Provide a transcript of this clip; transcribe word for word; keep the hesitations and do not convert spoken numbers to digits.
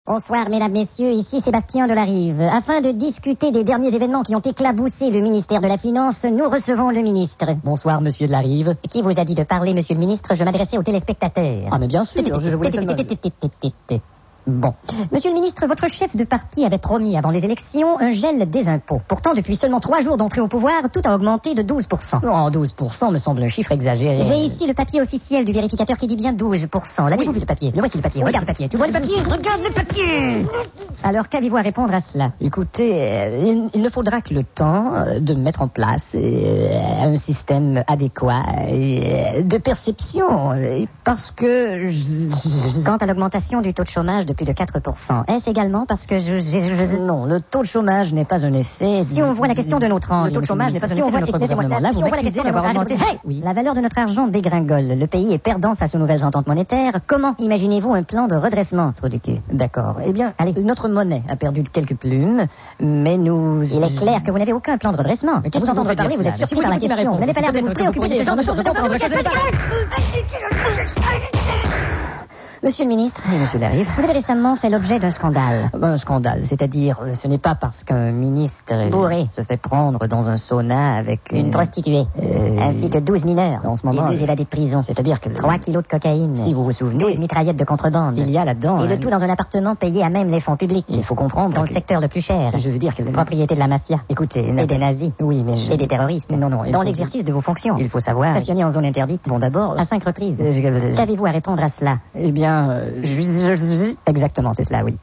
Bonsoir, mesdames, messieurs, ici Sébastien Delarive. Afin de discuter des derniers événements qui ont éclaboussé le ministère de la Finance, nous recevons le ministre. Bonsoir, monsieur Delarive. Qui vous a dit de parler, monsieur le ministre? Je m'adressais aux téléspectateurs. Ah, mais bien sûr, je voulais seulement... Bon. Monsieur le ministre, votre chef de parti avait promis avant les élections un gel des impôts. Pourtant, depuis seulement trois jours d'entrée au pouvoir, tout a augmenté de douze pour cent. Oh, douze pour cent me semble un chiffre exagéré. J'ai ici le papier officiel du vérificateur qui dit bien douze pour cent. L'avez-vous Oui. vu le papier? Le voici le papier. Regarde le papier. Tu vois le papier? Regarde le papier! Alors, qu'avez-vous à répondre à cela? Écoutez, euh, il, il ne faudra que le temps euh, de mettre en place euh, un système adéquat euh, de perception. euh, Parce que... Je, je- Quant à l'augmentation du taux de chômage de plus de quatre pour cent, est-ce également parce que je... je, je- je- Non, le taux de chômage n'est pas un effet... Si on voit la question de notre angle, Le taux de chômage n'est pas un si effet on de voit, notre excusez-moi, gouvernement. Là, si vous on voit la m'accusez question de d'avoir notre augmenté... argent- Oui. La valeur de notre argent dégringole. Le pays est perdant face aux nouvelles ententes monétaires. Comment imaginez-vous un plan de redressement, trou du cul? D'accord. Eh bien, allez, notre monnaie a perdu quelques plumes, mais nous... Il est clair que vous n'avez aucun plan de redressement. Mais qu'est-ce Vous que vous entendre voudrez parler, dire vous êtes cela? surpris par la C'est vous qui question. Vous m'avez n'avez pas l'air de vous répondu. préoccuper de ce genre de choses. Monsieur le ministre, Oui, monsieur Delarive. vous avez récemment fait l'objet d'un scandale. Un scandale, c'est-à-dire, euh, ce n'est pas parce qu'un ministre euh, Bourré. se fait prendre dans un sauna avec Une prostituée, Euh, ainsi que douze mineurs, en ce moment, et deux euh, évadés de prison. c'est-à-dire que... Trois kilos de cocaïne, Si vous vous souvenez, douze mitraillettes de contrebande. il y a là-dedans... Et le hein, tout dans un appartement payé à même les fonds publics. Il faut comprendre Dans le que- secteur le plus cher. Je veux dire que... Propriété de la mafia. Écoutez... Et des nazis. Oui, mais... je- Et des terroristes. Non, non, il Dans faut- l'exercice de vos fonctions. Il faut savoir... Stationné en zone interdite. Bon, d'abord... À cinq reprises. euh, je- Qu'avez-vous à répondre à cela? Eh bien... euh, je- je- je- Exactement, c'est cela, oui.